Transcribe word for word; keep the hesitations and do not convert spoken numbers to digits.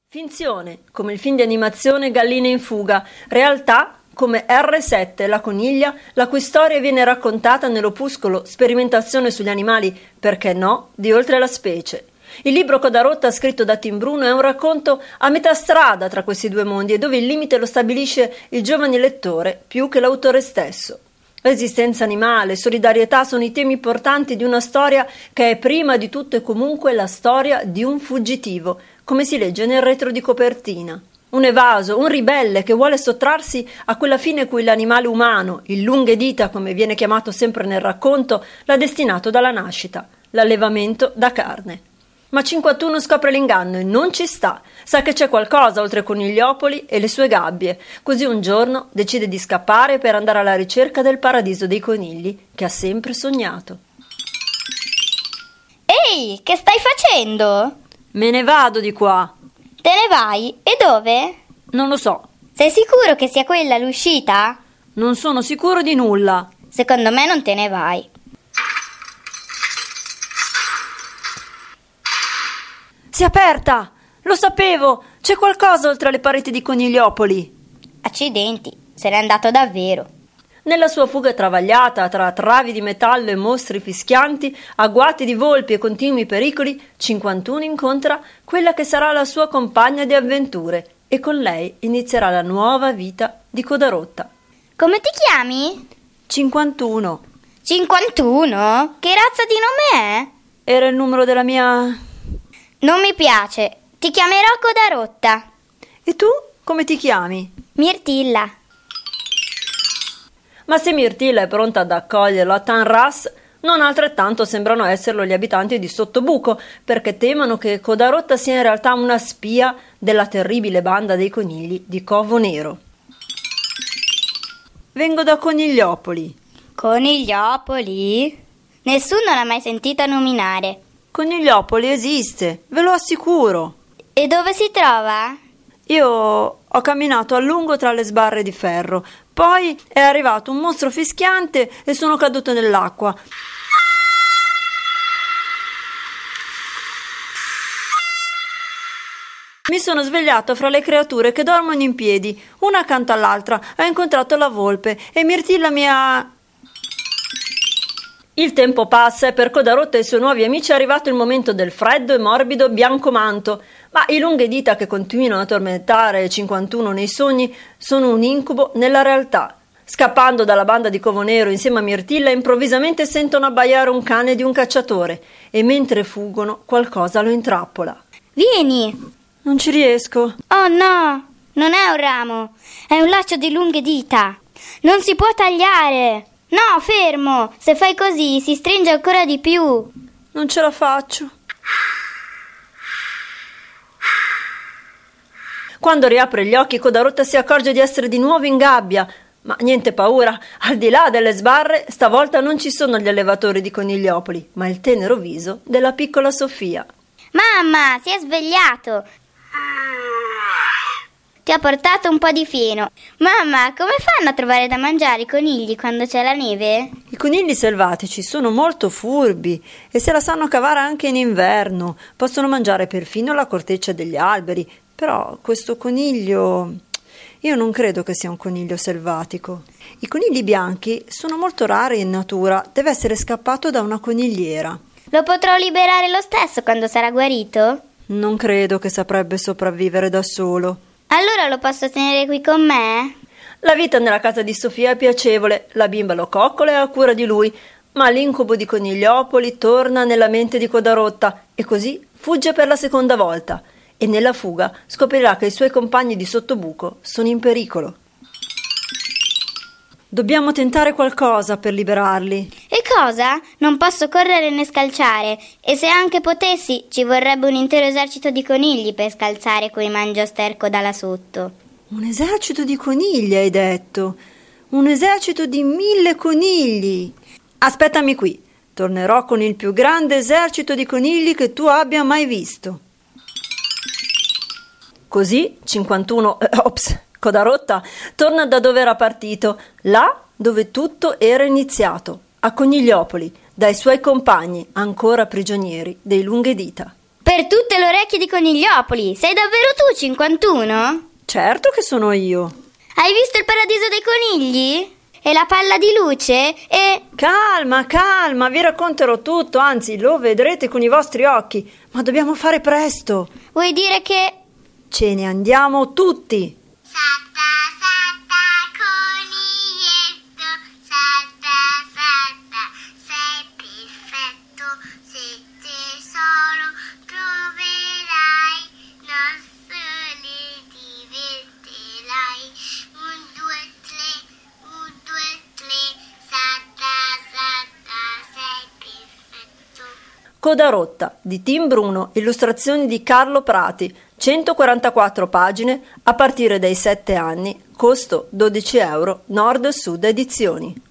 Finzione, come il film di animazione Galline in fuga, realtà come erre sette, la coniglia, la cui storia viene raccontata nell'opuscolo Sperimentazione sugli animali, perché no, di Oltre la specie. Il libro Codarotta, scritto da Tim Bruno, è un racconto a metà strada tra questi due mondi e dove il limite lo stabilisce il giovane lettore più che l'autore stesso. Esistenza animale, solidarietà sono i temi portanti di una storia che è prima di tutto e comunque la storia di un fuggitivo, come si legge nel retro di copertina. Un evaso, un ribelle che vuole sottrarsi a quella fine cui l'animale umano, il lunghedita come viene chiamato sempre nel racconto, l'ha destinato dalla nascita, l'allevamento da carne. Ma cinquantuno scopre l'inganno e non ci sta, sa che c'è qualcosa oltre Conigliopoli e le sue gabbie, così un giorno decide di scappare per andare alla ricerca del paradiso dei conigli che ha sempre sognato. Ehi, che stai facendo? Me ne vado di qua. Te ne vai? E dove? Non lo so. Sei sicuro che sia quella l'uscita? Non sono sicuro di nulla. Secondo me non te ne vai. Si è aperta! Lo sapevo! C'è qualcosa oltre le pareti di Conigliopoli. Accidenti, se n'è andato davvero. Nella sua fuga travagliata tra travi di metallo e mostri fischianti, agguati di volpi e continui pericoli, cinquantuno incontra quella che sarà la sua compagna di avventure e con lei inizierà la nuova vita di Codarotta. Come ti chiami? cinquantuno. cinquantuno? Che razza di nome è? Era il numero della mia... Non mi piace. Ti chiamerò Codarotta. E tu come ti chiami? Mirtilla. Ma se Mirtilla è pronta ad accoglierlo a Tanras, non altrettanto sembrano esserlo gli abitanti di Sottobuco, perché temono che Codarotta sia in realtà una spia della terribile banda dei conigli di Covo Nero. Vengo da Conigliopoli. Conigliopoli? Nessuno l'ha mai sentita nominare. Conigliopoli esiste, ve lo assicuro. E dove si trova? Io ho camminato a lungo tra le sbarre di ferro, poi è arrivato un mostro fischiante e sono caduto nell'acqua. Mi sono svegliato fra le creature che dormono in piedi, una accanto all'altra. Ho incontrato la volpe e Mirtilla mi ha... Il tempo passa e per Codarotta e i suoi nuovi amici è arrivato il momento del freddo e morbido biancomanto, ma i lunghedita che continuano a tormentare cinquantuno nei sogni sono un incubo nella realtà. Scappando dalla banda di Covo Nero insieme a Mirtilla, improvvisamente sentono abbaiare un cane di un cacciatore e mentre fuggono qualcosa lo intrappola. Vieni! Non ci riesco. Oh no! Non è un ramo, è un laccio di lunghe dita. Non si può tagliare! No, fermo! Se fai così si stringe ancora di più. Non ce la faccio. Quando riapre gli occhi, Codarotta si accorge di essere di nuovo in gabbia. Ma niente paura, al di là delle sbarre, stavolta non ci sono gli allevatori di Conigliopoli, ma il tenero viso della piccola Sofia. Mamma, si è svegliato! Ti ho portato un po' di fieno. Mamma, come fanno a trovare da mangiare i conigli quando c'è la neve? I conigli selvatici sono molto furbi e se la sanno cavare anche in inverno. Possono mangiare perfino la corteccia degli alberi. Però questo coniglio... Io non credo che sia un coniglio selvatico. I conigli bianchi sono molto rari in natura. Deve essere scappato da una conigliera. Lo potrò liberare lo stesso quando sarà guarito? Non credo che saprebbe sopravvivere da solo. Allora lo posso tenere qui con me? La vita nella casa di Sofia è piacevole, la bimba lo coccola e ha cura di lui, ma l'incubo di Conigliopoli torna nella mente di Codarotta e così fugge per la seconda volta e nella fuga scoprirà che i suoi compagni di Sottobuco sono in pericolo. Dobbiamo tentare qualcosa per liberarli. E cosa? Non posso correre né scalciare, e se anche potessi ci vorrebbe un intero esercito di conigli per scalzare quei mangiasterco da là sotto. Un esercito di conigli, hai detto? Un esercito di mille conigli? Aspettami qui, tornerò con il più grande esercito di conigli che tu abbia mai visto. Così, cinquantuno... Eh, ops... Codarotta torna da dove era partito, là dove tutto era iniziato, a Conigliopoli, dai suoi compagni, ancora prigionieri dei lunghedita. Per tutte le orecchie di Conigliopoli. Sei davvero tu, cinquantuno? Certo che sono io. Hai visto il paradiso dei conigli? E la palla di luce? E... Calma, calma, vi racconterò tutto, anzi lo vedrete con i vostri occhi, ma dobbiamo fare presto. Vuoi dire che... Ce ne andiamo tutti. Salta, salta, coniglietto, salta, salta, sei perfetto, se tesoro troverai, non solo divertirai. Un, due, tre, un, due, tre, salta, salta, sei perfetto. Coda rotta di Tim Bruno, illustrazioni di Carlo Prati, centoquarantaquattro pagine a partire dai sette anni, costo dodici euro, Nord Sud Edizioni.